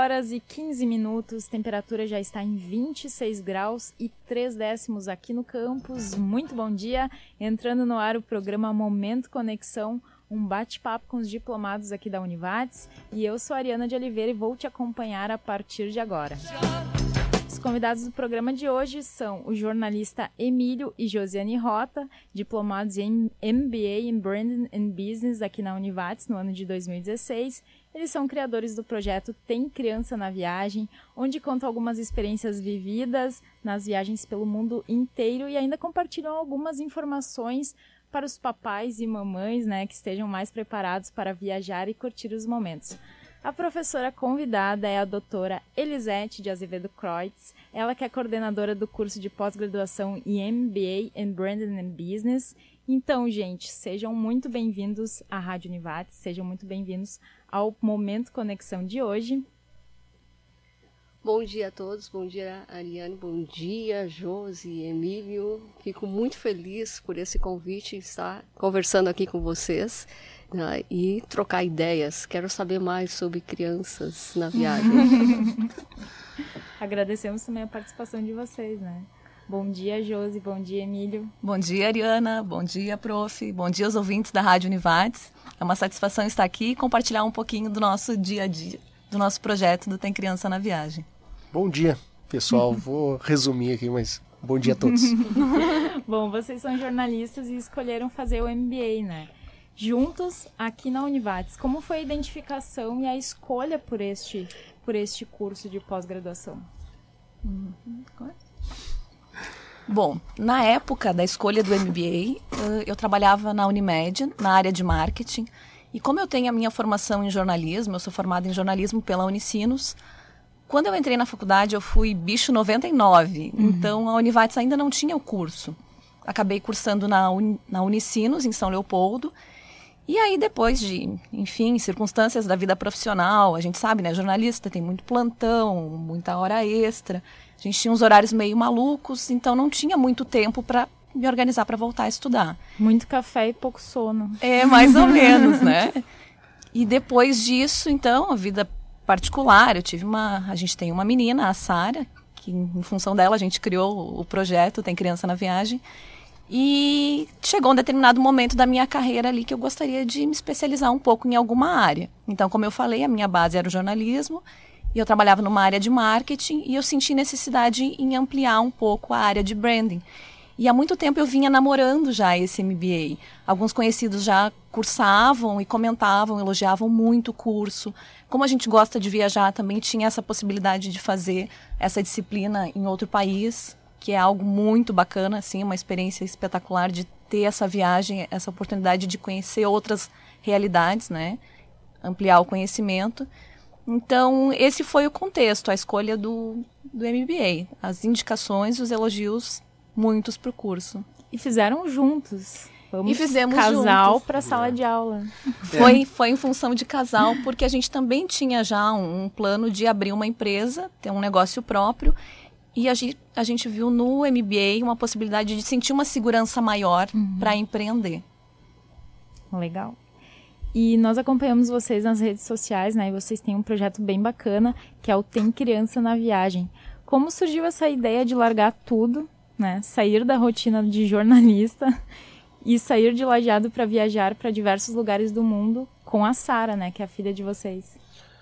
horas e 15 minutos, temperatura já está em 26 graus e 3 décimos aqui no campus. Muito bom dia, entrando no ar o programa Momento Conexão, um bate-papo com os diplomados aqui da Univates. E eu sou a Ariana de Oliveira e vou te acompanhar a partir de agora. Os convidados do programa de hoje são o jornalista Emílio e Josiane Rota, diplomados em MBA em Branding and Business aqui na Univates no ano de 2016. Eles são criadores do projeto Tem Criança na Viagem, onde contam algumas experiências vividas nas viagens pelo mundo inteiro e ainda compartilham algumas informações para os papais e mamães, né, que estejam mais preparados para viajar e curtir os momentos. A professora convidada é a doutora Elisete de Azevedo Kreutz, ela que é coordenadora do curso de pós-graduação em MBA em Branding and Business. Então, gente, sejam muito bem-vindos à Rádio Univates, sejam muito bem-vindos ao Momento Conexão de hoje. Bom dia a todos, bom dia Ariane, bom dia Josi, Emílio. Fico muito feliz por esse convite, estar conversando aqui com vocês, né, e trocar ideias. Quero saber mais sobre crianças na viagem. Agradecemos também a participação de vocês, né? Bom dia, Josi, bom dia, Emílio. Bom dia, Ariana, bom dia, prof, bom dia aos ouvintes da Rádio Univates. É uma satisfação estar aqui e compartilhar um pouquinho do nosso dia a dia, do nosso projeto do Tem Criança na Viagem. Bom dia, pessoal. Vou resumir aqui, mas bom dia a todos. Bom, vocês são jornalistas e escolheram fazer o MBA, né? Juntos, aqui na Univates. Como foi a identificação e a escolha por este curso de pós-graduação? Bom, na época da escolha do MBA, eu trabalhava na Unimed, na área de marketing. E como eu tenho a minha formação em jornalismo, eu sou formada em jornalismo pela Unicinos. Quando eu entrei na faculdade, eu fui bicho 99, então a Univates ainda não tinha o curso. Acabei cursando na Unicinos, em São Leopoldo. E aí, depois de, enfim, circunstâncias da vida profissional, a gente sabe, né, jornalista tem muito plantão, muita hora extra. A gente tinha uns horários meio malucos, então não tinha muito tempo para me organizar para voltar a estudar. Muito café e pouco sono. É, mais ou menos, né? E depois disso, então, a vida particular, a gente tem uma menina, a Sara, que em função dela a gente criou o projeto Tem Criança na Viagem, e chegou um determinado momento da minha carreira ali que eu gostaria de me especializar um pouco em alguma área. Então, como eu falei, a minha base era o jornalismo, e eu trabalhava numa área de marketing, e eu senti necessidade em ampliar um pouco a área de branding. E há muito tempo eu vinha namorando já esse MBA. Alguns conhecidos já cursavam e comentavam, elogiavam muito o curso. Como a gente gosta de viajar, também tinha essa possibilidade de fazer essa disciplina em outro país, que é algo muito bacana, assim, uma experiência espetacular de ter essa viagem, essa oportunidade de conhecer outras realidades, né? Ampliar o conhecimento. Então, esse foi o contexto, a escolha do MBA. As indicações e os elogios muitos para o curso. E fizeram juntos. E fizemos casal para a sala de aula. Foi em função de casal, porque a gente também tinha já um plano de abrir uma empresa, ter um negócio próprio, e a gente viu no MBA uma possibilidade de sentir uma segurança maior para empreender. Legal. E nós acompanhamos vocês nas redes sociais, né? E vocês têm um projeto bem bacana, que é o Tem Criança na Viagem. Como surgiu essa ideia de largar tudo, né? Sair da rotina de jornalista e sair de Lajeado para viajar para diversos lugares do mundo com a Sara, né, que é a filha de vocês?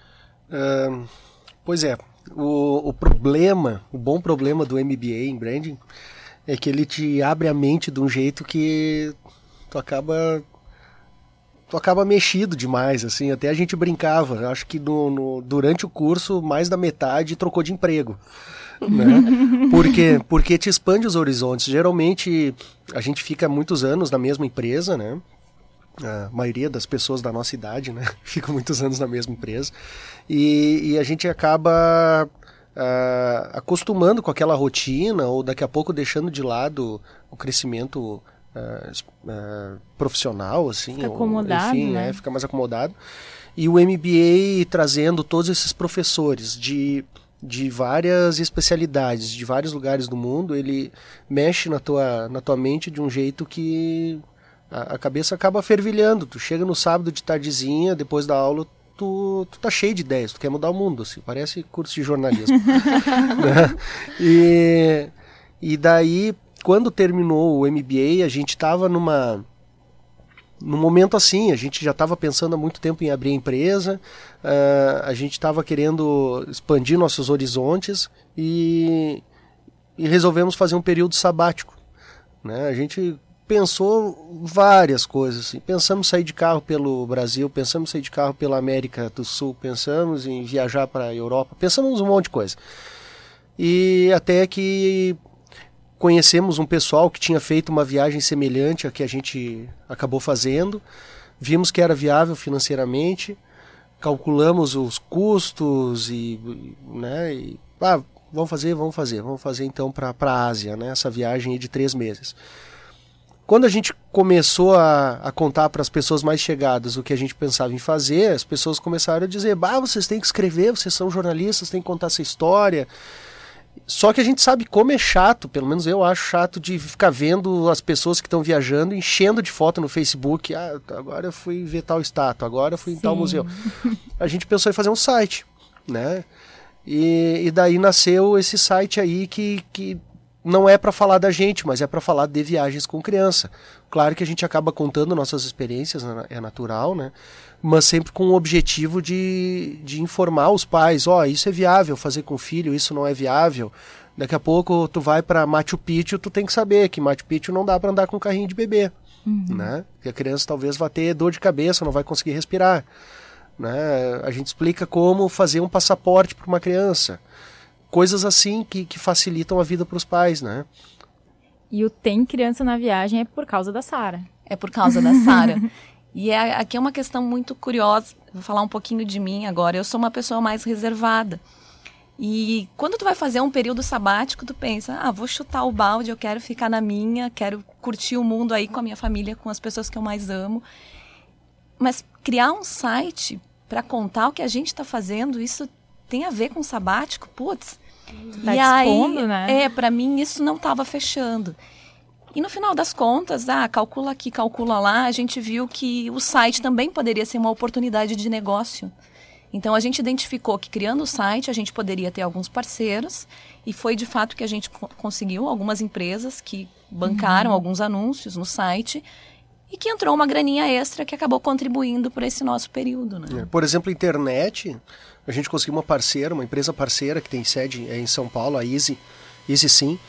Pois é, o bom problema do MBA em Branding é que ele te abre a mente de um jeito que tu acaba mexido demais, assim. Até a gente brincava, acho que durante o curso mais da metade trocou de emprego. Né? Porque te expande os horizontes. Geralmente a gente fica muitos anos na mesma empresa, né? A maioria das pessoas da nossa idade, né? Ficam muitos anos na mesma empresa e a gente acaba acostumando com aquela rotina ou daqui a pouco deixando de lado o crescimento profissional, assim, fica acomodado, enfim, né? Fica mais acomodado. E o MBA trazendo todos esses professores de várias especialidades, de vários lugares do mundo, ele mexe na tua mente de um jeito que a cabeça acaba fervilhando. Tu chega no sábado de tardezinha, depois da aula, tu tá cheio de ideias, tu quer mudar o mundo, assim, parece curso de jornalismo. Né? E daí, quando terminou o MBA, a gente estava num momento assim, a gente já estava pensando há muito tempo em abrir a empresa, a gente estava querendo expandir nossos horizontes e resolvemos fazer um período sabático. Né? A gente pensou várias coisas, assim. Pensamos em sair de carro pelo Brasil, pensamos em sair de carro pela América do Sul, pensamos em viajar para a Europa, pensamos um monte de coisa. E até que conhecemos um pessoal que tinha feito uma viagem semelhante à que a gente acabou fazendo, vimos que era viável financeiramente, calculamos os custos vamos fazer então para a Ásia, né? Essa viagem aí de 3 meses. Quando a gente começou a contar para as pessoas mais chegadas o que a gente pensava em fazer, as pessoas começaram a dizer, vocês têm que escrever, vocês são jornalistas, têm que contar essa história. Só que a gente sabe como é chato, pelo menos eu acho chato, de ficar vendo as pessoas que estão viajando, enchendo de foto no Facebook. Agora eu fui ver tal estátua, agora eu fui em tal museu. A gente pensou em fazer um site, né? E daí nasceu esse site aí que não é para falar da gente, mas é para falar de viagens com criança. Claro que a gente acaba contando nossas experiências, é natural, né? Mas sempre com o objetivo de informar os pais, isso é viável fazer com o filho, isso não é viável. Daqui a pouco tu vai para Machu Picchu, tu tem que saber que Machu Picchu não dá para andar com carrinho de bebê, né? Porque a criança talvez vá ter dor de cabeça, não vai conseguir respirar. Né? A gente explica como fazer um passaporte para uma criança. Coisas assim que facilitam a vida para os pais, né? E o Tem Criança na Viagem é por causa da Sara. É por causa da Sara. E aqui é uma questão muito curiosa. Vou falar um pouquinho de mim agora. Eu sou uma pessoa mais reservada. E quando tu vai fazer um período sabático, tu pensa, vou chutar o balde, eu quero ficar na minha, quero curtir o mundo aí com a minha família, com as pessoas que eu mais amo. Mas criar um site para contar o que a gente está fazendo, isso tem a ver com sabático? Putz. Tá expondo, né? Para mim isso não estava fechando. E no final das contas, calcula aqui, calcula lá, a gente viu que o site também poderia ser uma oportunidade de negócio. Então a gente identificou que criando o site a gente poderia ter alguns parceiros e foi de fato que a gente conseguiu algumas empresas que bancaram alguns anúncios no site e que entrou uma graninha extra que acabou contribuindo por esse nosso período. Né? Por exemplo, internet, a gente conseguiu uma empresa parceira que tem sede em São Paulo, a EasySim.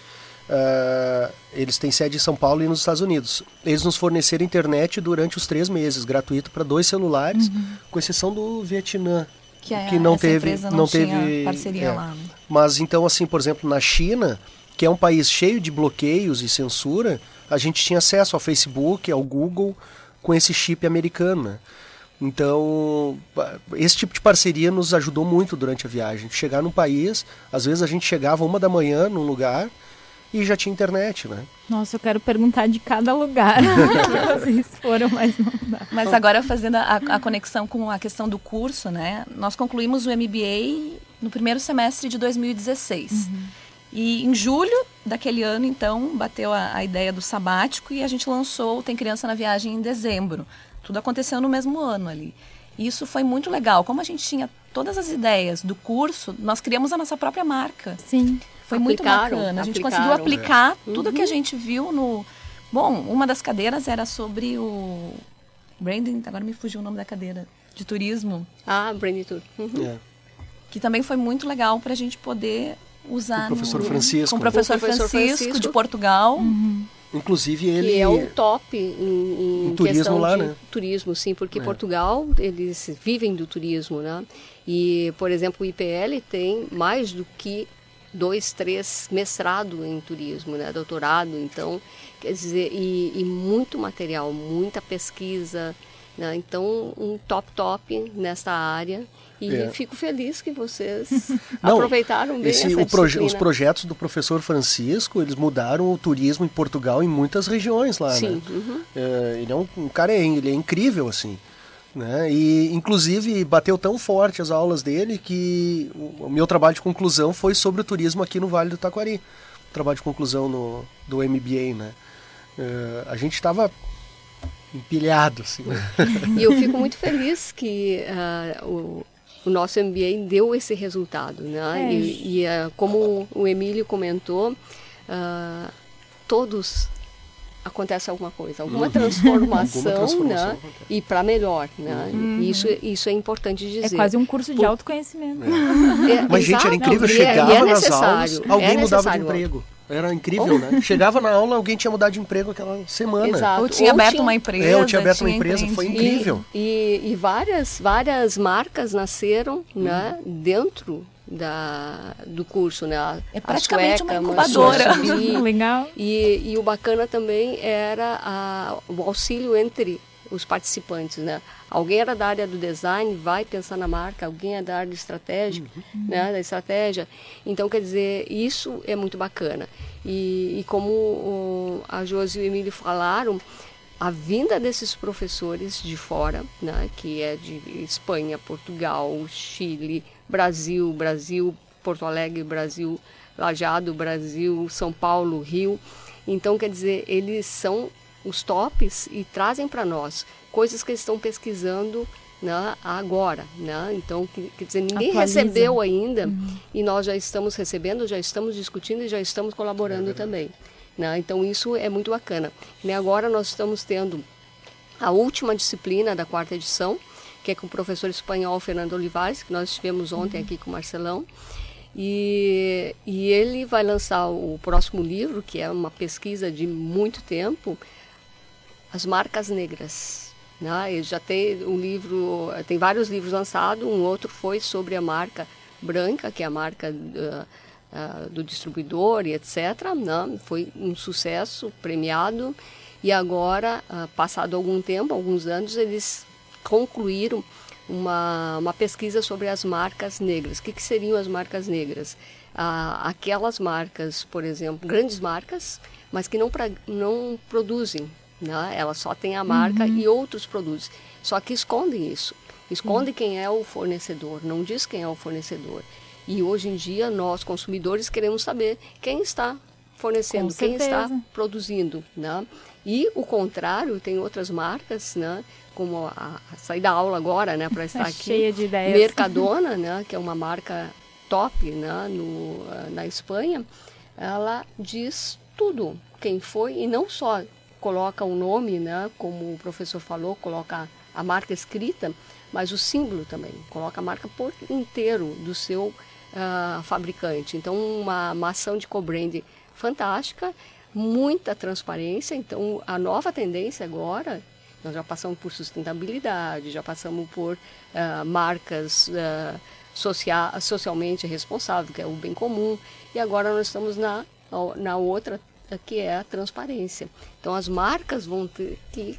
Eles têm sede em São Paulo e nos Estados Unidos. Eles nos forneceram internet durante os 3 meses, gratuito para 2 celulares, com exceção do Vietnã, que não teve parceria lá. Né? Mas então, assim, por exemplo, na China, que é um país cheio de bloqueios e censura, a gente tinha acesso ao Facebook, ao Google, com esse chip americano, né? Então, esse tipo de parceria nos ajudou muito durante a viagem. Chegar num país, às vezes a gente chegava 1 da manhã num lugar e já tinha internet, né? Nossa, eu quero perguntar de cada lugar que vocês foram, mas não dá. Mas agora, fazendo a conexão com a questão do curso, né? Nós concluímos o MBA no primeiro semestre de 2016. E em julho daquele ano, então, bateu a ideia do sabático e a gente lançou o Tem Criança na Viagem em dezembro. Tudo aconteceu no mesmo ano ali. E isso foi muito legal. Como a gente tinha todas as ideias do curso, nós criamos a nossa própria marca. Sim. Foi muito bacana. A gente conseguiu aplicar tudo que a gente viu no... Bom, uma das cadeiras era sobre o... Branding, agora me fugiu o nome da cadeira. De turismo. Branding Tour. Que também foi muito legal para a gente poder usar... Com o professor Francisco. Com o professor Francisco de Portugal. Inclusive ele... Que é o top em turismo questão lá, de né? turismo, sim, porque Portugal, eles vivem do turismo, né? E, por exemplo, o IPL tem mais do que 2, 3 mestrado em turismo, né? Doutorado, então, quer dizer, e muito material, muita pesquisa, né? Então, um top nessa área. E fico feliz que vocês aproveitaram bem essa disciplina. Os projetos do professor Francisco, eles mudaram o turismo em Portugal em muitas regiões lá, sim, né? Ele é um cara, ele é incrível, assim. Né? E, inclusive, bateu tão forte as aulas dele que o meu trabalho de conclusão foi sobre o turismo aqui no Vale do Taquari. O trabalho de conclusão do MBA, né? A gente estava empilhado, assim. E eu fico muito feliz que o nosso MBA deu esse resultado, né? E como o Emílio comentou, todos acontece alguma coisa, alguma transformação, né? E para melhor, né? Isso é importante dizer. É quase um curso de autoconhecimento. Mas, gente, era incrível, chegava nas aulas, alguém mudava de emprego. Era incrível, né? Chegava na aula, alguém tinha mudado de emprego aquela semana. Exato. Ou tinha aberto uma empresa. Ou tinha aberto uma empresa, foi incrível. E várias marcas nasceram, né, dentro do curso, né? É praticamente uma incubadora. Legal. E o bacana também era o auxílio entre os participantes, né? Alguém era da área do design, vai pensar na marca, alguém é da área de estratégia, né? Da estratégia. Então, quer dizer, isso é muito bacana. E como a Josi e o Emílio falaram, a vinda desses professores de fora, né? Que é de Espanha, Portugal, Chile, Brasil, Porto Alegre, Brasil, Lajeado, Brasil, São Paulo, Rio. Então, quer dizer, eles são os tops e trazem para nós coisas que eles estão pesquisando, né, agora, né? Então, quer dizer, ninguém recebeu ainda e nós já estamos recebendo, já estamos discutindo e já estamos colaborando também, né? Então, isso é muito bacana. E agora nós estamos tendo a última disciplina da 4ª edição, que é com o professor espanhol Fernando Olivares, que nós estivemos ontem aqui com o Marcelão. E ele vai lançar o próximo livro, que é uma pesquisa de muito tempo, As Marcas Negras. Né? Ele já tem um livro, tem vários livros lançados, um outro foi sobre a marca branca, que é a marca do distribuidor e etc. Né? Foi um sucesso, premiado, e agora, passado algum tempo, alguns anos, eles concluíram uma pesquisa sobre as marcas negras. O que seriam as marcas negras? Aquelas marcas, por exemplo, grandes marcas, mas que não produzem, né? Elas só têm a marca e outros produtos. Só que escondem isso. Escondem quem é o fornecedor, não diz quem é o fornecedor. E hoje em dia, nós, consumidores, queremos saber quem está fornecendo, quem está produzindo, né? E o contrário, tem outras marcas, né? Como sair da aula agora, né, para estar aqui. Cheia de ideias. Mercadona, né, que é uma marca top, né, na Espanha, ela diz tudo, quem foi, e não só coloca o nome, né, como o professor falou, coloca a marca escrita, mas o símbolo também, coloca a marca por inteiro do seu fabricante. Então, uma ação de co-branding fantástica, muita transparência. Então, a nova tendência agora, nós já passamos por sustentabilidade, já passamos por marcas socialmente responsáveis, que é o bem comum, e agora nós estamos na outra, que é a transparência. Então, as marcas vão ter que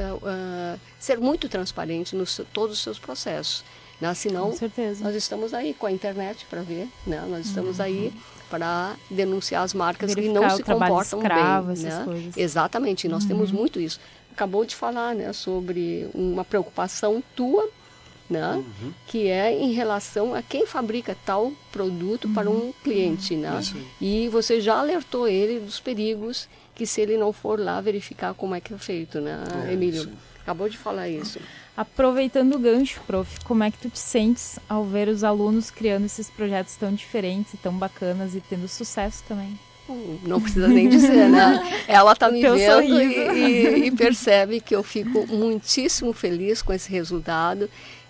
ser muito transparentes em todos os seus processos. Né? Senão, com certeza, nós estamos aí com a internet para ver, né? Nós estamos aí para denunciar as marcas que não se comportam bem. Né? Coisas. Exatamente, nós temos muito isso. Acabou de falar, né, sobre uma preocupação tua, né, que é em relação a quem fabrica tal produto para um cliente. Né? E você já alertou ele dos perigos que se ele não for lá verificar como é que é feito, né, Emílio? Acabou de falar isso. Aproveitando o gancho, prof, como é que tu te sentes ao ver os alunos criando esses projetos tão diferentes e tão bacanas e tendo sucesso também? Não precisa nem dizer, né? Ela está me vendo e percebe que eu fico muitíssimo feliz com esse resultado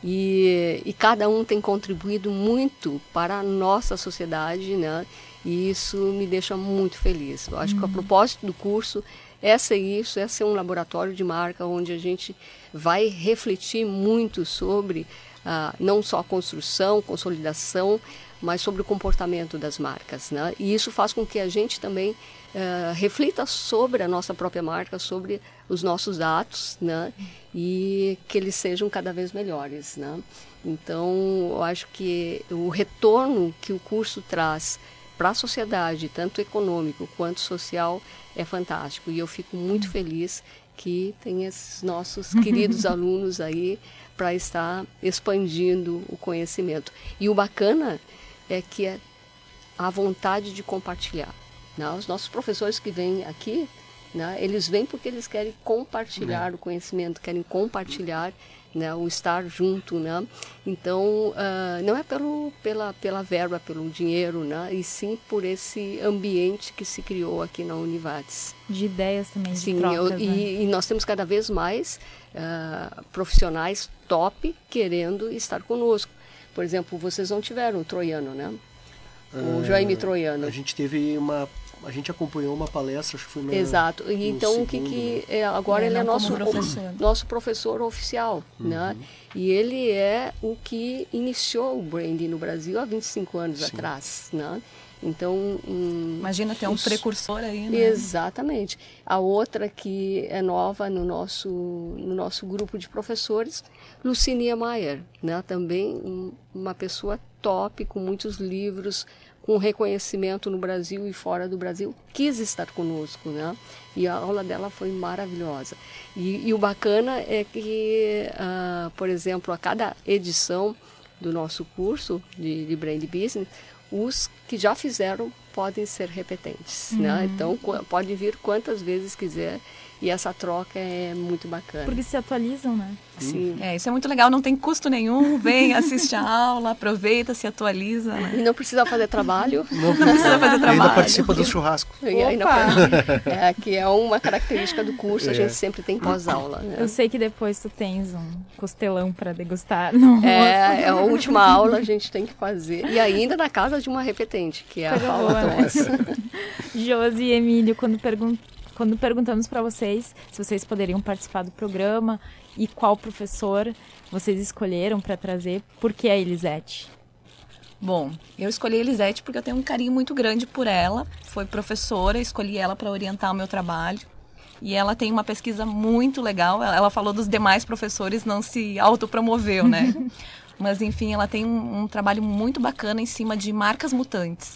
e cada um tem contribuído muito para a nossa sociedade, né? E isso me deixa muito feliz. Eu acho que a propósito do curso é ser um laboratório de marca onde a gente vai refletir muito sobre não só a construção, consolidação, mas sobre o comportamento das marcas, né? E isso faz com que a gente também reflita sobre a nossa própria marca, sobre os nossos atos, né? E que eles sejam cada vez melhores, né? Então, eu acho que o retorno que o curso traz para a sociedade, tanto econômico quanto social, é fantástico. E eu fico muito feliz que tem esses nossos queridos alunos aí para estar expandindo o conhecimento. E o bacana é que é a vontade de compartilhar. Né? Os nossos professores que vêm aqui, né? Eles vêm porque eles querem compartilhar o conhecimento, querem compartilhar, né, o estar junto, né? Então, não é pela verba, pelo dinheiro, né? E sim por esse ambiente que se criou aqui na Univates. De ideias também, Sim, de trocas, né? e nós temos cada vez mais profissionais top querendo estar conosco. Por exemplo, vocês não tiveram o Troiano, né? O Jaime Troiano. A gente acompanhou uma palestra, acho que foi no Exato. E então o agora ele é professor. nosso professor oficial, né? E ele é o que iniciou o branding no Brasil há 25 anos atrás, né? Então, imagina ter um precursor aí, né? Exatamente. A outra que é nova no nosso grupo de professores, Lucinia Maier, né? Também uma pessoa top, com muitos livros, com reconhecimento no Brasil e fora do Brasil, quis estar conosco, né? E a aula dela foi maravilhosa. E o bacana é que, por exemplo, a cada edição do nosso curso de Brand Business, os que já fizeram podem ser repetentes, né? Então, pode vir quantas vezes quiser, e essa troca é muito bacana. Porque se atualizam, né? Sim. Isso é muito legal, não tem custo nenhum, vem, assiste a aula, aproveita, se atualiza, né? E não precisa fazer trabalho. Não precisa fazer trabalho. Ainda participa do churrasco. Que é uma característica do curso, a gente sempre tem pós-aula. Né? Eu sei que depois tu tens um costelão para degustar. É a última aula a gente tem que fazer. E ainda na casa de uma repetente, que é a Paula Thomas. Josi e Emílio, quando perguntamos para vocês se vocês poderiam participar do programa e qual professor vocês escolheram para trazer, por que a Elisete? Bom, eu escolhi a Elisete porque eu tenho um carinho muito grande por ela. Foi professora, escolhi ela para orientar o meu trabalho. E ela tem uma pesquisa muito legal. Ela falou dos demais professores, não se autopromoveu, né? Mas, enfim, ela tem um trabalho muito bacana em cima de marcas mutantes.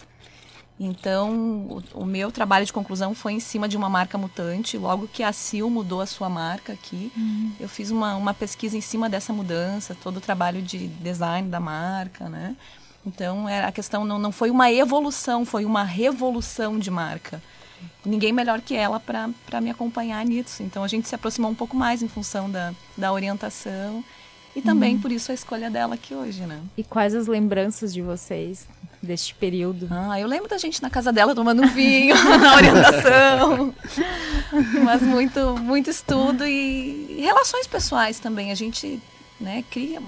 Então, o meu trabalho de conclusão foi em cima de uma marca mutante. Logo que a Sil mudou a sua marca aqui, eu fiz uma pesquisa em cima dessa mudança, todo o trabalho de design da marca, né? Então, a questão não foi uma evolução, foi uma revolução de marca. Ninguém melhor que ela para me acompanhar nisso. Então, a gente se aproximou um pouco mais em função da orientação. E também, por isso, a escolha dela aqui hoje, né? E quais as lembranças de vocês deste período? Eu lembro da gente na casa dela tomando vinho, na orientação. Mas muito estudo e relações pessoais também. A gente, né, cria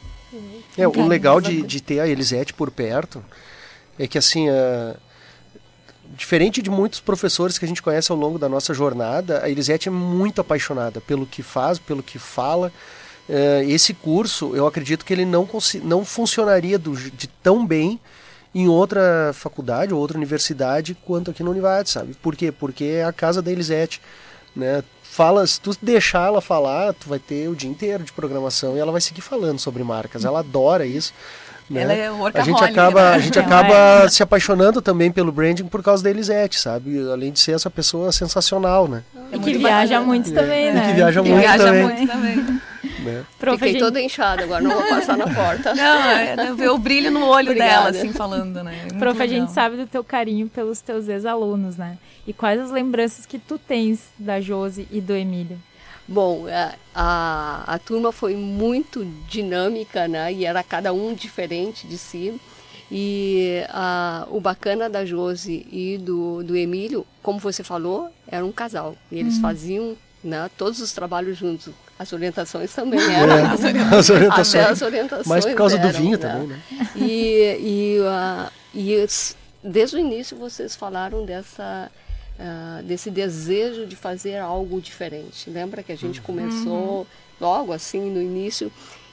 o legal de ter a Elisete por perto é que, assim, diferente de muitos professores que a gente conhece ao longo da nossa jornada, a Elisete é muito apaixonada pelo que faz, pelo que fala. Esse curso, eu acredito que ele não funcionaria de tão bem em outra faculdade ou outra universidade quanto aqui na Univates, sabe? Por quê? Porque é a casa da Elisete, né? Se tu deixar ela falar, tu vai ter o dia inteiro de programação e ela vai seguir falando sobre marcas. Ela adora isso. Né? Ela é workaholic, a gente acaba se apaixonando também pelo branding por causa da Elisete, sabe? Além de ser essa pessoa sensacional, né? E que viaja muito também, né? E que viaja muito também. Né? Fiquei toda inchada agora, não vou passar na porta. Não, ver o brilho no olho dela, assim, falando, né? Prof, a gente sabe do teu carinho pelos teus ex-alunos, né? E quais as lembranças que tu tens da Josi e do Emílio? Bom, a turma foi muito dinâmica, né? E era cada um diferente de si. E o bacana da Josi e do Emílio, como você falou, era um casal. E eles faziam, né, todos os trabalhos juntos. As orientações também eram. As orientações. Mas por causa do vinho também, né? E desde o início vocês falaram desse desejo de fazer algo diferente. Lembra que a gente começou logo assim no início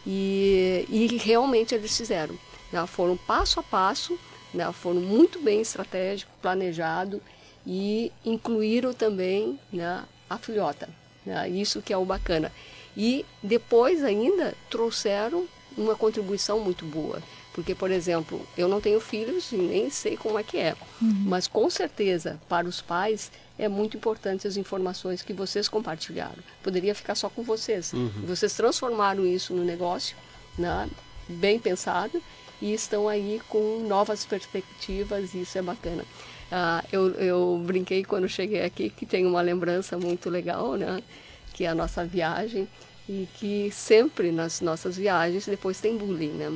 e realmente eles fizeram. Né? Foram passo a passo, né? Foram muito bem estratégico, planejado e incluíram também, né, a filhota. Né? Isso que é o bacana. E depois ainda trouxeram uma contribuição muito boa. Porque, por exemplo, eu não tenho filhos e nem sei como é que é. Mas, com certeza, para os pais, é muito importante as informações que vocês compartilharam. Poderia ficar só com vocês. Vocês transformaram isso no negócio, né, bem pensado, e estão aí com novas perspectivas, e isso é bacana. Eu brinquei quando cheguei aqui que tem uma lembrança muito legal, né? Que é a nossa viagem. E que sempre nas nossas viagens depois tem bullying, né?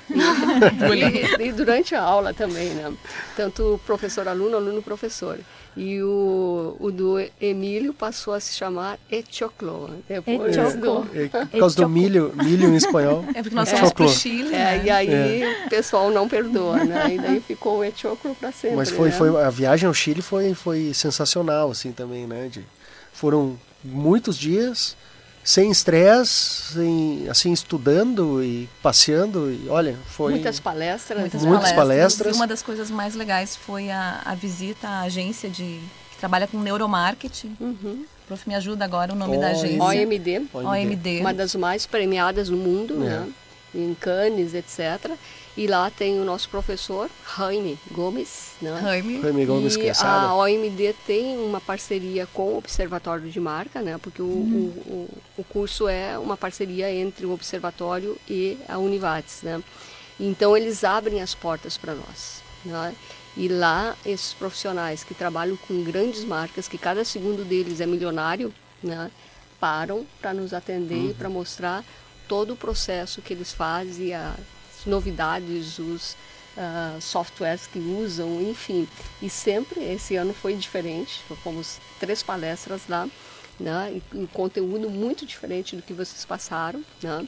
E durante a aula também, né? Tanto professor-aluno, aluno-professor. E o do Emílio passou a se chamar Echoclo. Por causa do milho em espanhol. É porque nós fomos pro Chile, né? E aí o pessoal não perdoa, né? E daí ficou o Echoclo para sempre. Mas a viagem ao Chile foi sensacional, assim, também, né? Foram muitos dias sem estresse, assim, estudando e passeando, e olha, foi... Muitas palestras. E uma das coisas mais legais foi a visita à agência que trabalha com neuromarketing. O prof me ajuda agora, o nome da agência. OMD. Uma das mais premiadas no mundo, né? Em Cannes, etc. E lá tem o nosso professor, Jaime Gomes. Né? Jaime Gomes, e a OMD tem uma parceria com o Observatório de Marca, né? Porque o curso é uma parceria entre o Observatório e a Univates. Né? Então, eles abrem as portas para nós. Né? E lá, esses profissionais que trabalham com grandes marcas, que cada segundo deles é milionário, né? Param para nos atender e para mostrar todo o processo que eles fazem, as novidades, os softwares que usam, enfim. E sempre, esse ano foi diferente, fomos 3 palestras lá, né? E um conteúdo muito diferente do que vocês passaram, né?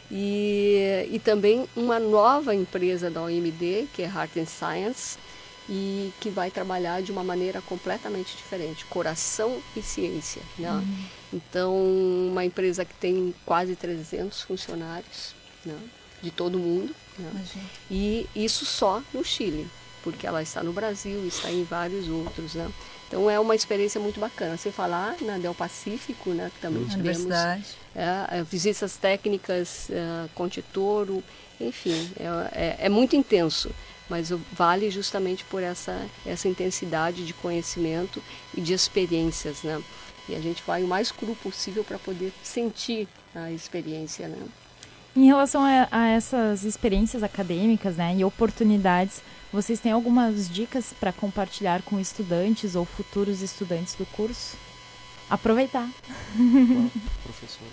E também uma nova empresa da OMD, que é Heart and Science, e que vai trabalhar de uma maneira completamente diferente, coração e ciência, né? Então, uma empresa que tem quase 300 funcionários, né? De todo mundo, né? E isso só no Chile, porque ela está no Brasil, está em vários outros, né? Então é uma experiência muito bacana. Sem falar na Del Pacífico, né? Que também tivemos visitas técnicas, Conte Toro, enfim, é muito intenso, mas vale justamente por essa intensidade de conhecimento e de experiências, né? E a gente vai o mais cru possível para poder sentir a experiência, né? Em relação a essas experiências acadêmicas, né, e oportunidades, vocês têm algumas dicas para compartilhar com estudantes ou futuros estudantes do curso? Aproveitar. Professora.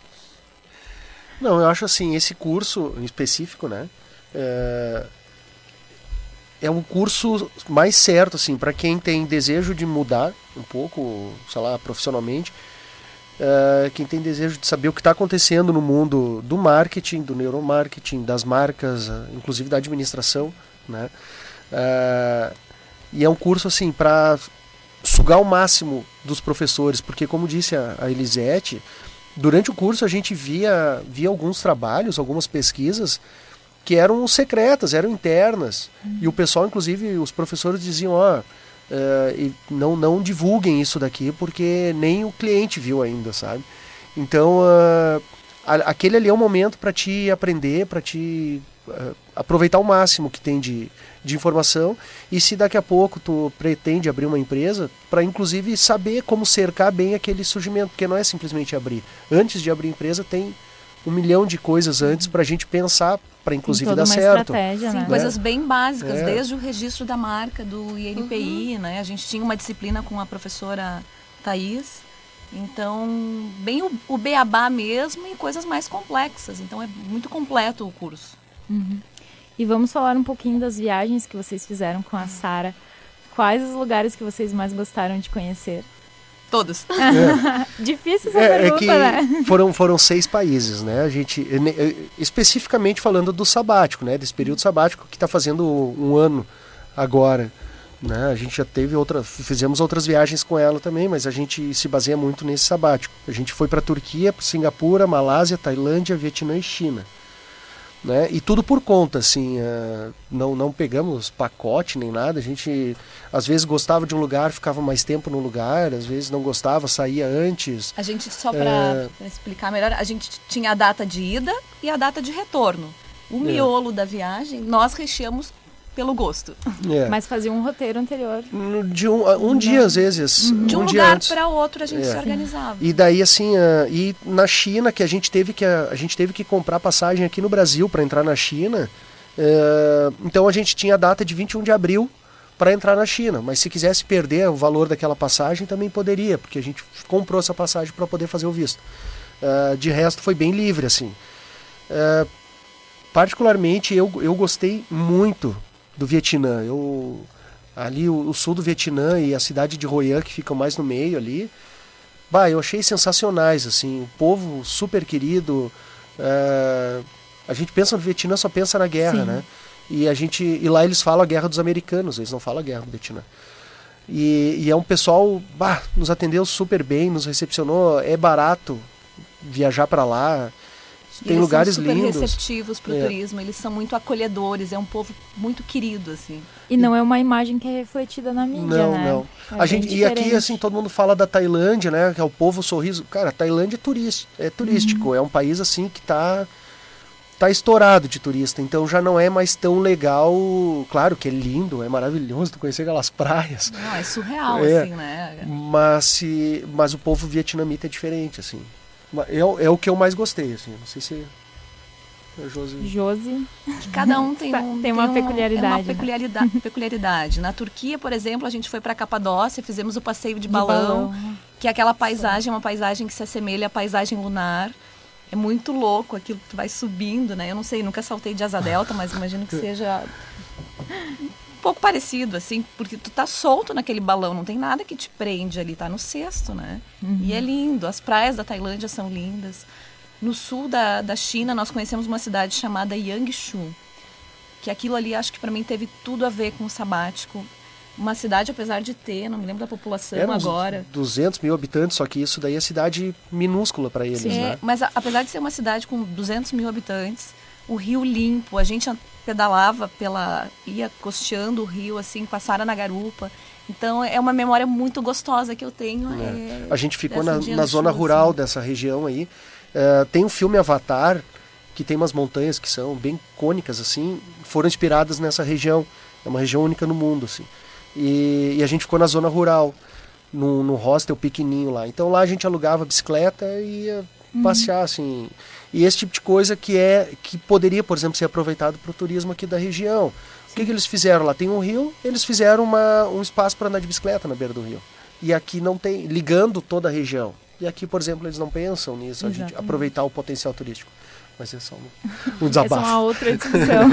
Não, eu acho assim, esse curso em específico, né, é um curso mais certo, assim, para quem tem desejo de mudar um pouco, sei lá, profissionalmente, quem tem desejo de saber o que está acontecendo no mundo do marketing, do neuromarketing, das marcas, inclusive da administração, né? E é um curso assim para sugar o máximo dos professores, porque como disse a Elisete, durante o curso a gente via alguns trabalhos, algumas pesquisas que eram secretas, eram internas, e o pessoal, inclusive os professores diziam, não divulguem isso daqui porque nem o cliente viu ainda, sabe? Então aquele ali é um momento para te aprender, para te aproveitar o máximo que tem de informação, e se daqui a pouco tu pretende abrir uma empresa, para inclusive saber como cercar bem aquele surgimento, porque não é simplesmente abrir. Antes de abrir empresa tem 1 milhão de coisas antes para a gente pensar, para inclusive dar certo. Sim, coisas bem básicas, desde o registro da marca, do INPI, né? A gente tinha uma disciplina com a professora Thaís, então bem o beabá mesmo e coisas mais complexas, então é muito completo o curso. E vamos falar um pouquinho das viagens que vocês fizeram com a Sara. Quais os lugares que vocês mais gostaram de conhecer? Todos. Difícil essa pergunta, né? Foram 6 países, né? A gente, especificamente falando do sabático, né? Desse período sabático que está fazendo 1 ano agora, né? A gente já fizemos outras viagens com ela também, mas a gente se baseia muito nesse sabático. A gente foi para Turquia, Singapura, Malásia, Tailândia, Vietnã e China. Né? E tudo por conta, assim, não pegamos pacote nem nada, a gente às vezes gostava de um lugar, ficava mais tempo no lugar, às vezes não gostava, saía antes. A gente, só para explicar melhor, a gente tinha a data de ida e a data de retorno. O miolo da viagem, nós recheamos pelo gosto. Mas fazia um roteiro anterior. De um dia, às vezes. De um lugar para outro a gente se organizava. E daí, assim, e na China, que a gente teve que comprar passagem aqui no Brasil para entrar na China, então a gente tinha a data de 21 de abril para entrar na China. Mas se quisesse perder o valor daquela passagem, também poderia, porque a gente comprou essa passagem para poder fazer o visto. De resto, foi bem livre, assim. Particularmente, eu gostei muito do Vietnã. Ali, o sul do Vietnã e a cidade de Hoi An, que ficam mais no meio ali, eu achei sensacionais, assim. O povo super querido. A gente pensa no Vietnã, só pensa na guerra, né? E lá eles falam a guerra dos americanos, eles não falam a guerra do Vietnã. E é um pessoal, nos atendeu super bem, nos recepcionou, é barato viajar para lá, tem lugares lindos. Eles são super receptivos para o turismo, eles são muito acolhedores, é um povo muito querido, assim. E não é uma imagem que é refletida na mídia, né? Não. E aqui, assim, todo mundo fala da Tailândia, né? Que é o povo sorriso. Cara, a Tailândia é turístico, é um país, assim, que tá estourado de turista, então já não é mais tão legal. Claro que é lindo, é maravilhoso tu conhecer aquelas praias. Não, é surreal, assim, né? Mas o povo vietnamita é diferente, assim. É o que eu mais gostei, assim. Não sei se Josi. Que cada um tem uma peculiaridade. Peculiaridade. Na Turquia, por exemplo, a gente foi para Capadócia, fizemos o passeio de balão, que é aquela paisagem, uma paisagem que se assemelha à paisagem lunar. É muito louco aquilo que tu vai subindo, né? Eu não sei, nunca saltei de asa delta, mas imagino que seja um pouco parecido, assim, porque tu tá solto naquele balão, não tem nada que te prende ali, tá no cesto, né? E é lindo, as praias da Tailândia são lindas. No sul da China, nós conhecemos uma cidade chamada Yangshu, que aquilo ali, acho que para mim teve tudo a ver com o sabático. Uma cidade, apesar de ter, não me lembro da população agora. 200 mil habitantes, só que isso daí é cidade minúscula para eles, né? Mas apesar de ser uma cidade com 200 mil habitantes, o rio limpo, a gente pedalava ia costeando o rio, assim, com a Sara na garupa. Então, é uma memória muito gostosa que eu tenho. A gente ficou na zona rural dessa região aí. Tem o filme Avatar, que tem umas montanhas que são bem cônicas, assim, foram inspiradas nessa região. É uma região única no mundo, assim. E a gente ficou na zona rural, no hostel pequenininho lá. Então lá a gente alugava bicicleta e ia passear, assim. E esse tipo de coisa que poderia, por exemplo, ser aproveitado para o turismo aqui da região. O que eles fizeram? Lá tem um rio, eles fizeram um espaço para andar de bicicleta na beira do rio. E aqui não tem, ligando toda a região. E aqui, por exemplo, eles não pensam nisso, a gente aproveitar o potencial turístico. Mas é só um desabafo. Essa é uma outra discussão.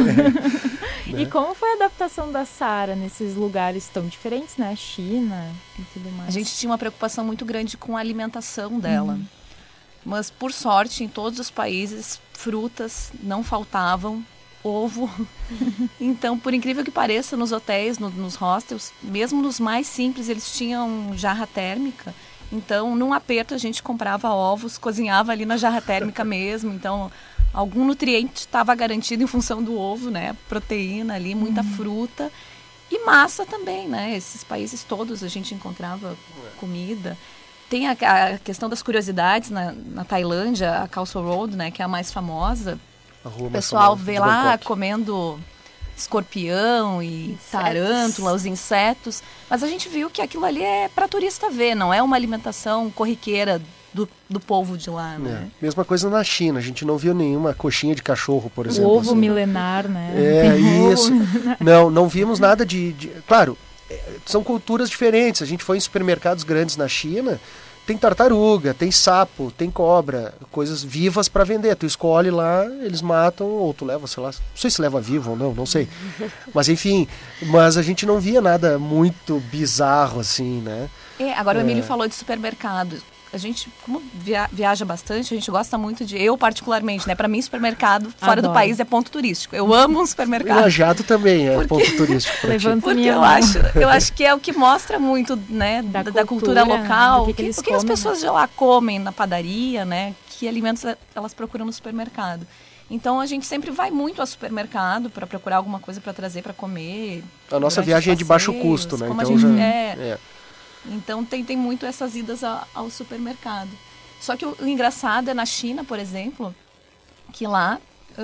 E como foi a adaptação da Sara nesses lugares tão diferentes, né? China e tudo mais. A gente tinha uma preocupação muito grande com a alimentação dela. Mas, por sorte, em todos os países, frutas não faltavam, ovo. Então, por incrível que pareça, nos hotéis, nos hostels, mesmo nos mais simples, eles tinham jarra térmica. Então, num aperto, a gente comprava ovos, cozinhava ali na jarra térmica mesmo. Então, algum nutriente estava garantido em função do ovo, né? Proteína ali, muita fruta. E massa também, né? Esses países todos a gente encontrava comida. Tem a questão das curiosidades na Tailândia, a Khao Soi Road, né? Que é a mais famosa. O pessoal vê lá comendo escorpião e tarântula, os insetos. Mas a gente viu que aquilo ali é para turista ver, não é uma alimentação corriqueira do povo de lá, né? Mesma coisa na China, a gente não viu nenhuma coxinha de cachorro, por exemplo. O ovo assim, milenar, né? Isso. Não vimos nada Claro, são culturas diferentes. A gente foi em supermercados grandes na China, tem tartaruga, tem sapo, tem cobra, coisas vivas para vender. Tu escolhe lá, eles matam, ou tu leva, sei lá, não sei se leva vivo ou não sei. Mas enfim, a gente não via nada muito bizarro assim, né? Agora o Emílio falou de supermercado. A gente, como viaja bastante, a gente gosta muito eu particularmente, né? Para mim, supermercado fora do país é ponto turístico. Eu amo um supermercado. Lajado também é ponto turístico. Porque eu acho que é o que mostra muito, né? Da cultura local. O que as pessoas de lá comem na padaria, né? Que alimentos elas procuram no supermercado. Então, a gente sempre vai muito ao supermercado para procurar alguma coisa para trazer para comer. A nossa viagem é de baixo custo, né? Então, Então tem muito essas idas ao supermercado. Só que o engraçado é na China, por exemplo, que lá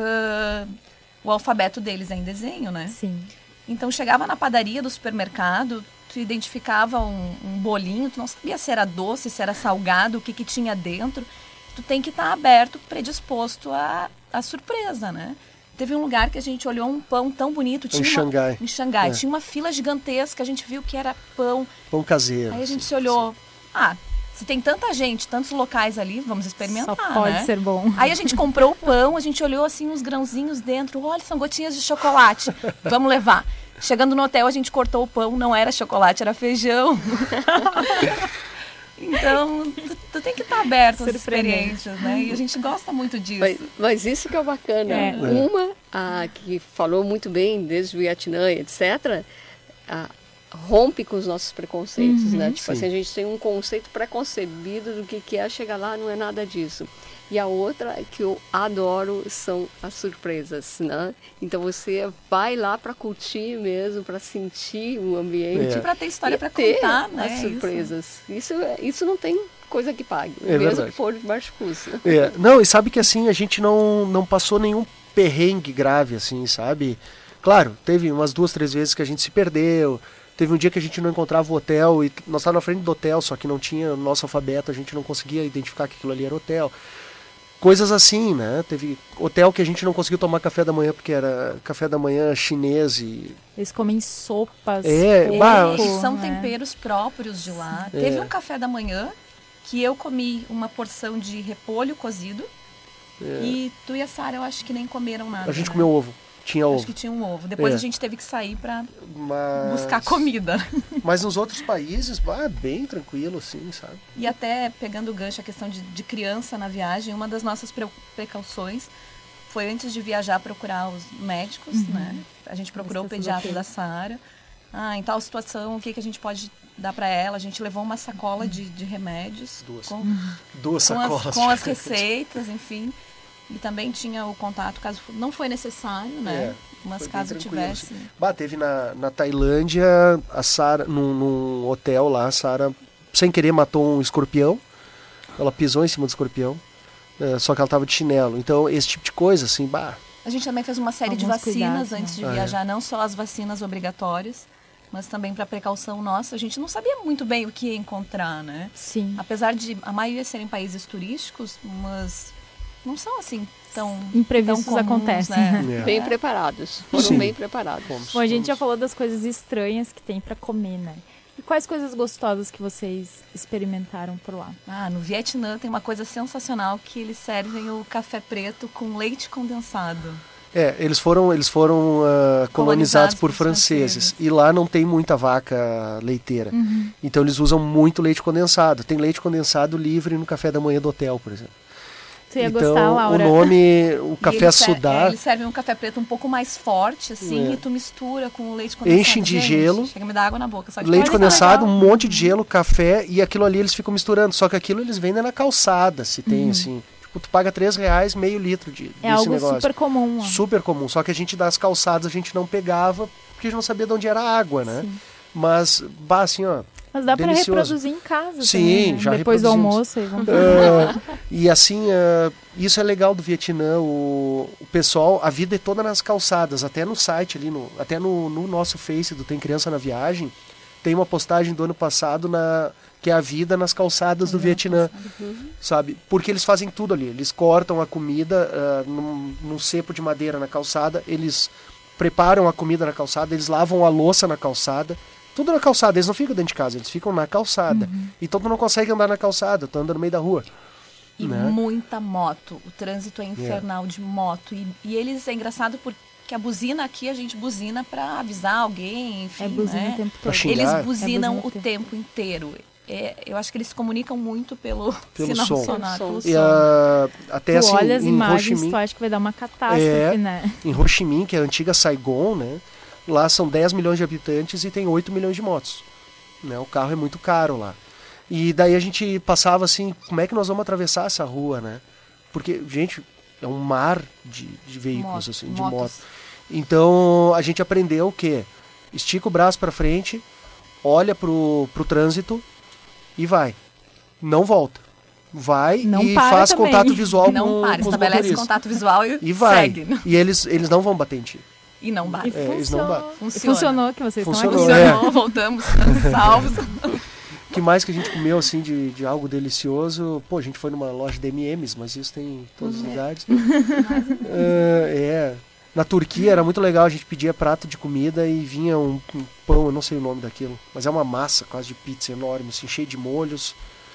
o alfabeto deles é em desenho, né? Sim. Então chegava na padaria do supermercado, tu identificava um bolinho, tu não sabia se era doce, se era salgado, o que tinha dentro. Tu tem que estar aberto, predisposto à surpresa, né? Teve um lugar que a gente olhou um pão tão bonito. Em Xangai. Em Xangai. Tinha uma fila gigantesca, a gente viu que era pão. Pão caseiro. Aí a gente se olhou, se tem tanta gente, tantos locais ali, vamos experimentar, Só pode ser bom. Aí a gente comprou o pão, a gente olhou assim uns grãozinhos dentro, olha, são gotinhas de chocolate, vamos levar. Chegando no hotel, a gente cortou o pão, não era chocolate, era feijão. Então, tu tem que estar aberto às experiências, né? E a gente gosta muito disso. Mas isso que é bacana. Uma, que falou muito bem desde o Vietnã, etc., rompe com os nossos preconceitos, né? Tipo assim, a gente tem um conceito preconcebido do que é chegar lá, não é nada disso. E a outra que eu adoro são as surpresas, né? Então você vai lá para curtir mesmo, para sentir o ambiente. Para ter história para contar, né? As surpresas. Isso não tem coisa que pague, mesmo verdade. Que for de baixo custo. Não, e sabe que assim, a gente não passou nenhum perrengue grave, assim, sabe? Claro, teve umas 2, 3 vezes que a gente se perdeu. Teve um dia que a gente não encontrava o hotel e nós estávamos na frente do hotel, só que não tinha o nosso alfabeto, a gente não conseguia identificar que aquilo ali era hotel. Coisas assim, né? Teve hotel que a gente não conseguiu tomar café da manhã porque era café da manhã chinês e... Eles comem sopas. São temperos próprios de lá. Teve um café da manhã que eu comi uma porção de repolho cozido e tu e a Sara eu acho que nem comeram nada. A gente comeu ovo. Tinha ovo. Acho que tinha um ovo. Depois a gente teve que sair para buscar comida. Mas nos outros países, bem tranquilo, assim, sabe? E até pegando o gancho, a questão de criança na viagem, uma das nossas precauções foi antes de viajar procurar os médicos, né? A gente procurou o pediatra da Sara. Em tal situação, o que a gente pode dar para ela? A gente levou uma sacola de remédios. Duas sacolas. Com as receitas, enfim. E também tinha o contato, caso não foi necessário, né? Mas caso tivesse... Assim. Teve na Tailândia, a Sara, num hotel lá, a Sara, sem querer, matou um escorpião. Ela pisou em cima do escorpião, só que ela estava de chinelo. Então, esse tipo de coisa, assim, A gente também fez uma série de vacinas antes de viajar, não só as vacinas obrigatórias, mas também para precaução nossa. A gente não sabia muito bem o que ia encontrar, né? Sim. Apesar de a maioria serem países turísticos, mas... não são assim tão imprevistos tão comuns, acontecem. Né? Bem preparados. Foram bem preparados. Bom, a gente já falou das coisas estranhas que tem para comer, né? E quais coisas gostosas que vocês experimentaram por lá? No Vietnã tem uma coisa sensacional que eles servem o café preto com leite condensado. Eles foram colonizados por franceses. E lá não tem muita vaca leiteira. Então eles usam muito leite condensado. Tem leite condensado livre no café da manhã do hotel, por exemplo. Você ia gostar, Laura. O nome, o café sudar... Eles servem um café preto um pouco mais forte, assim, e tu mistura com o leite condensado. Enchem de gelo. Chega a me dar água na boca. Só de leite condensado, um monte de gelo, café, e aquilo ali eles ficam misturando. Só que aquilo eles vendem na calçada, se tem, assim... Tipo, tu paga R$3, meio litro desse algo negócio. Super comum. Super comum. Só que a gente das calçadas a gente não pegava, porque a gente não sabia de onde era a água, né? Sim. Mas, assim, Mas dá para reproduzir em casa também, né? Já depois do almoço. E assim, isso é legal do Vietnã, o pessoal, a vida é toda nas calçadas, até no site ali, até no nosso Face do Tem Criança na Viagem, tem uma postagem do ano passado que é a vida nas calçadas do Vietnã, sabe? Porque eles fazem tudo ali, eles cortam a comida num cepo de madeira na calçada, eles preparam a comida na calçada, eles lavam a louça na calçada, tudo na calçada, eles não ficam dentro de casa, eles ficam na calçada. Então tu não consegue andar na calçada, tu anda no meio da rua. E muita moto, o trânsito é infernal de moto. E eles, é engraçado porque a buzina aqui, a gente buzina para avisar alguém, enfim, buzina o tempo todo. Eles buzinam o tempo inteiro. Eu acho que eles se comunicam muito pelo sinal som. Sonoro. Pelo E até tu assim, olha as em imagens, Ho Chi Minh, tu acha que vai dar uma catástrofe, né? Em Ho Chi Minh, que é a antiga Saigon, né? Lá são 10 milhões de habitantes e tem 8 milhões de motos. Né? O carro é muito caro lá. E daí a gente passava assim, como é que nós vamos atravessar essa rua, né? Porque, gente, é um mar de veículos, assim, de moto. Então a gente aprendeu o quê? Estica o braço para frente, olha pro trânsito e vai. Não volta. Vai não e também. Faz contato visual não para, com os estabelece motoristas. contato visual e vai. segue. E eles não vão bater em ti. E não bate. Eles não batem. Funcionou que vocês estão aqui. Funcionou, voltamos salvos. O que mais que a gente comeu, assim, de algo delicioso? Pô, a gente foi numa loja de M&M's, mas isso tem em todos os lugares. Na Turquia era muito legal, a gente pedia prato de comida e vinha um pão, eu não sei o nome daquilo, mas é uma massa quase de pizza enorme, assim, cheia de molhos.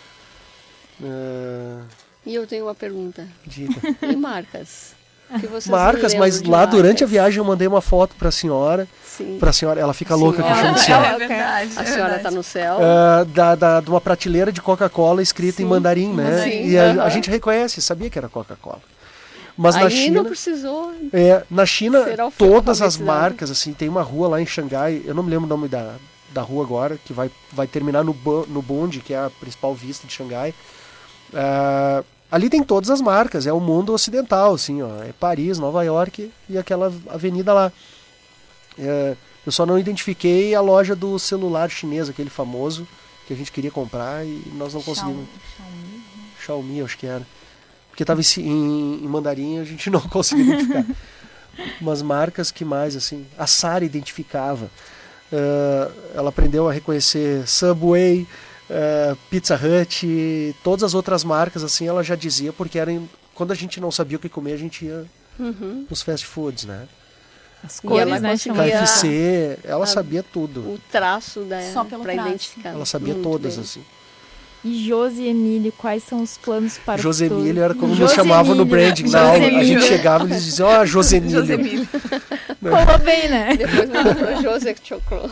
E eu tenho uma pergunta. Diga. E marcas? Que vocês Marcas, lembram mas de lá marcas? durante a viagem eu mandei uma foto pra senhora. Sim. Pra senhora, ela fica Sim, louca com o ela- chão de senhora. É verdade. A senhora está no céu. De uma prateleira de Coca-Cola escrita em mandarim, né? mandarim, E a aham. gente reconhece, sabia que era Coca-Cola. Mas na Aí China, não precisou. na China ser todas as alfabetizado. marcas, assim, tem uma rua lá em Xangai, eu não me lembro o nome da rua agora, que vai terminar no Bund, que é a principal vista de Xangai. Ali tem todas as marcas, é o mundo ocidental, assim, ó, é Paris, Nova York e aquela avenida lá. Eu só não identifiquei a loja do celular chinês, aquele famoso, que a gente queria comprar e nós não conseguimos. Xiaomi, acho que era. Porque estava em mandarim, a gente não conseguiu identificar. Umas marcas que mais, assim, a Sara identificava. Ela aprendeu a reconhecer Subway, Pizza Hut, todas as outras marcas, assim, ela já dizia, porque quando a gente não sabia o que comer, a gente ia nos fast foods, né? As E ela cores, né? conseguia- chamam- KFC, ela sabia tudo. O traço Só pelo para traço. identificar. Ela sabia Muito todas, bem. assim. E Josi e Emílio, quais são os planos para o futuro? Josemílio era como nos Josemílio. chamavam no branding na aula. A Josemílio. gente chegava e eles diziam, ó, Josemílio. Josemílio. Colou bem, né? Depois mudou para José Chocro.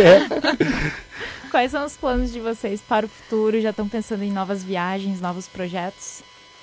Quais são os planos de vocês para o futuro? Já estão pensando em novas viagens, novos projetos?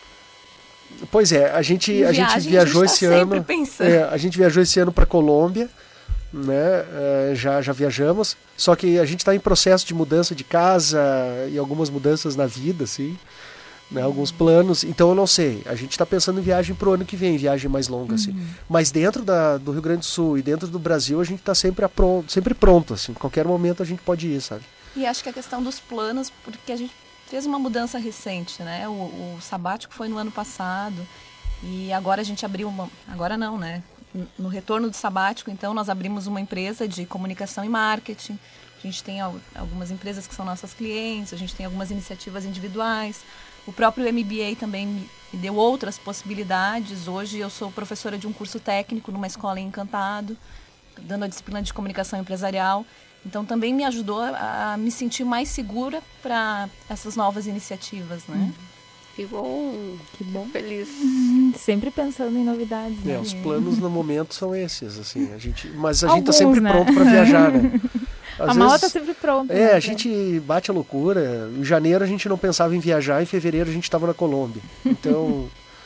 Pois é, a gente Viagem, viajou a gente esse tá sempre ano. pensando. A gente viajou esse ano para Colômbia, né? Já viajamos. Só que a gente está em processo de mudança de casa e algumas mudanças na vida, assim, né? Alguns planos. Então eu não sei. A gente está pensando em viagem para o ano que vem, viagem mais longa, assim. Mas dentro do Rio Grande do Sul e dentro do Brasil a gente está sempre pronto, assim. Qualquer momento a gente pode ir, sabe? E acho que a questão dos planos, porque a gente fez uma mudança recente, né? O sabático foi no ano passado e agora a gente abriu uma... Agora não, né? No retorno do sabático, então, nós abrimos uma empresa de comunicação e marketing. A gente tem algumas empresas que são nossas clientes, a gente tem algumas iniciativas individuais. O próprio MBA também me deu outras possibilidades. Hoje eu sou professora de um curso técnico numa escola em Encantado, dando a disciplina de comunicação empresarial. Então também me ajudou a me sentir mais segura para essas novas iniciativas, né? Que bom. Que bom. Feliz. Sempre pensando em novidades, né? Os planos no momento são esses, assim. Mas a gente está Alguns, sempre né? pronto para viajar, né? Às A mala vezes- tá sempre pronta. né, a pra- gente bate a loucura. Em janeiro a gente não pensava em viajar, em fevereiro a gente estava na Colômbia. Então,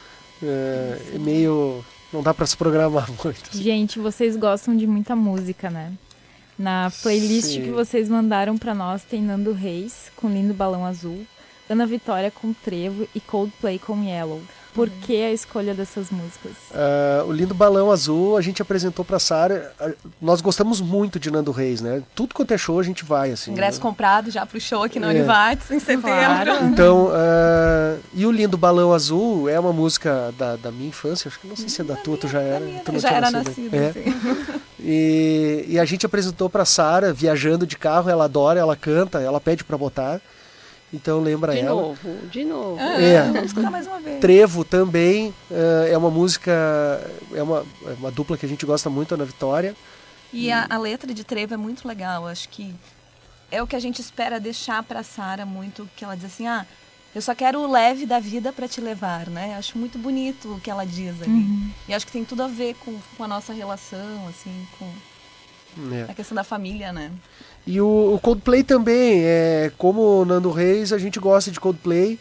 é meio... Não dá para se programar muito. Gente, vocês gostam de muita música, né? Na playlist Sim. que vocês mandaram pra nós tem Nando Reis com Lindo Balão Azul, Ana Vitória com Trevo e Coldplay com Yellow. Por que a escolha dessas músicas? O Lindo Balão Azul a gente apresentou para Sara. Nós gostamos muito de Nando Reis, né? Tudo quanto é show a gente vai, assim. Ingresso né? comprado já pro show aqui na É. Univates em setembro. Claro. Então, e o Lindo Balão Azul é uma música da minha infância, acho que não sei se é da tua, tu já era. Tu não Já tinha era nascido, nascida, né? assim. E a gente apresentou para Sara, viajando de carro, ela adora, ela canta, ela pede para botar. Então lembra De ela. novo, de novo. Vamos escutar mais uma vez. Trevo também é uma música, é uma dupla que a gente gosta muito, Ana Vitória. E a letra de Trevo é muito legal. Acho que é o que a gente espera deixar para Sara muito, que ela diz assim, eu só quero o leve da vida para te levar, né? Acho muito bonito o que ela diz ali. E acho que tem tudo a ver com a nossa relação, assim, com a questão da família, né? E o Coldplay também, como o Nando Reis, a gente gosta de Coldplay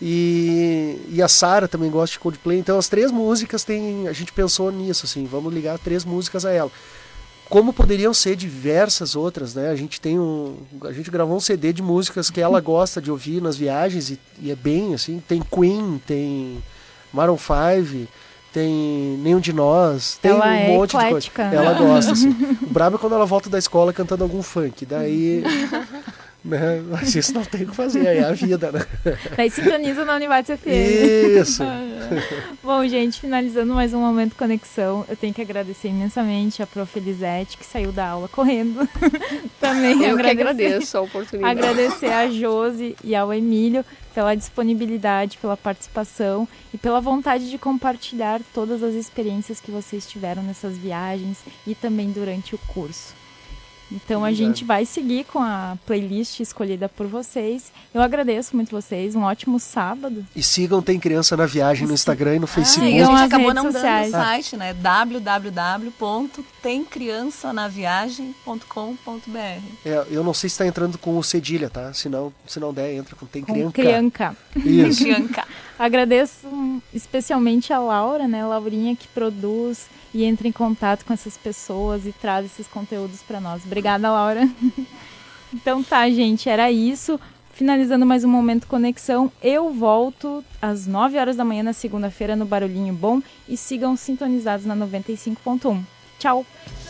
e a Sara também gosta de Coldplay. Então as três músicas a gente pensou nisso, assim, vamos ligar 3 músicas a ela. Como poderiam ser diversas outras, né? A gente gravou um CD de músicas que ela gosta de ouvir nas viagens e é bem assim, tem Queen, tem Maroon 5, tem Nenhum de Nós, tem Ela um é monte eclética. de coisa. Ela gosta, assim. O brabo é quando ela volta da escola cantando algum funk, daí Mas isso não tem o que fazer, é a vida, né? Daí sintoniza na Univates FM. Isso. Bom, gente, finalizando mais um Momento Conexão, eu tenho que agradecer imensamente a Prof. Elisete, que saiu da aula correndo. Também eu que agradeço a oportunidade. Agradecer a Josi e ao Emílio pela disponibilidade, pela participação e pela vontade de compartilhar todas as experiências que vocês tiveram nessas viagens e também durante o curso. Então a gente vai seguir com a playlist escolhida por vocês. Eu agradeço muito vocês, um ótimo sábado. E sigam Tem Criança na Viagem no Instagram e no Facebook. Sigam, a gente acabou não dando o site, né? www.temcriançanaviagem.com.br. Eu não sei se está entrando com o cedilha, tá? Se não der, entra com Tem Criança. Crianca. Isso. Agradeço especialmente a Laura, né? Laurinha, que produz e entra em contato com essas pessoas e traz esses conteúdos para nós. Obrigada, Laura. Então tá, gente, era isso. Finalizando mais um Momento Conexão, eu volto às 9 horas da manhã na segunda-feira no Barulhinho Bom e sigam sintonizados na 95.1. Tchau!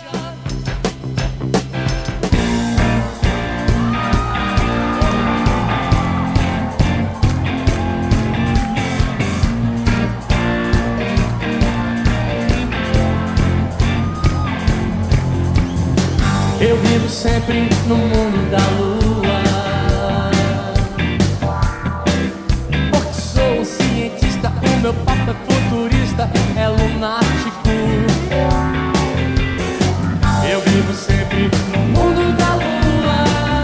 Eu vivo sempre no mundo da lua, porque sou um cientista, o meu papo é futurista, é lunático. Eu vivo sempre no mundo da lua,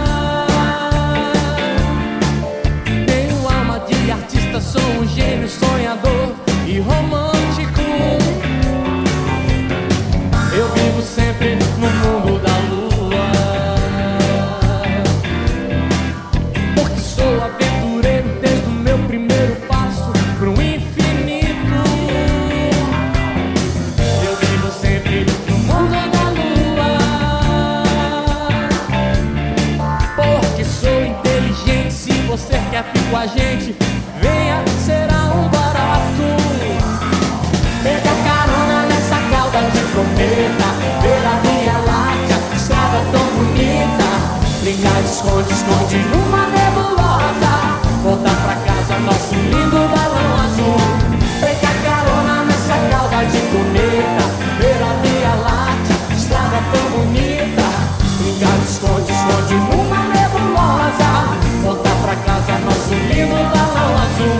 tenho alma de artista, sou um gênio sonhador e romântico. Eu vivo sempre no mundo da lua, porque sou aventureiro desde o meu primeiro passo pro infinito. Eu vivo sempre no mundo da lua, porque sou inteligente. Se você quer vir com a gente, venha, será um barato. Pega carona nessa cauda de cometa, pela Via Láctea, estrada tão bonita. Brincar de esconde-esconde numa nebulosa, voltar pra casa, nosso lindo balão azul. Pega carona nessa cauda de cometa, pela Via Láctea, estrada tão bonita. Brincar de esconde-esconde numa nebulosa, voltar pra casa, nosso lindo balão azul.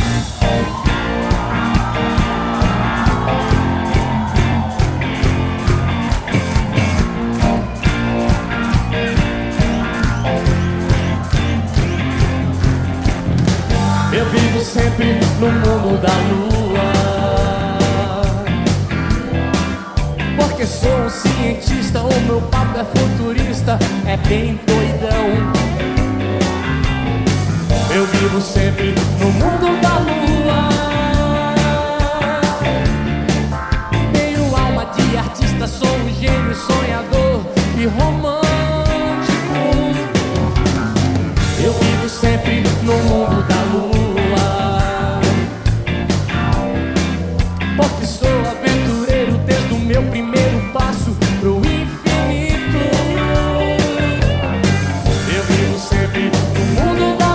Eu vivo sempre no mundo da lua, porque sou um cientista, o meu papo é futurista, é bem doidão. Eu vivo sempre no mundo da lua, tenho alma de artista, sou um gênio sonhador e romântico. Eu vivo sempre no mundo da lua, porque sou aventureiro desde o meu primeiro passo pro infinito. Eu vivo sempre no mundo da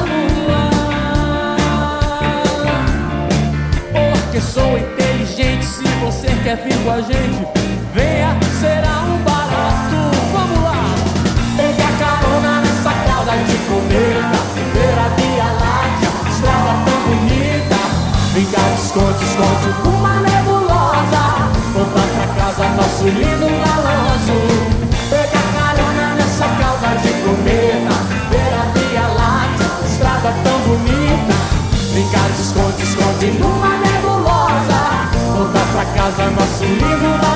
lua, porque sou inteligente. Se você quer vir com a gente, venha, será um barato. Vamos lá! Pega carona nessa cauda de cometa, ver a Via Láctea, estrada tão bonita. Brincar de esconde-esconde numa nebulosa, voltar pra casa, nosso lindo balão azul. Pega carona nessa cauda de cometa, ver a Via Láctea, estrada tão bonita. Brincar de esconde-esconde numa nebulosa, voltar pra casa, nosso lindo balão azul.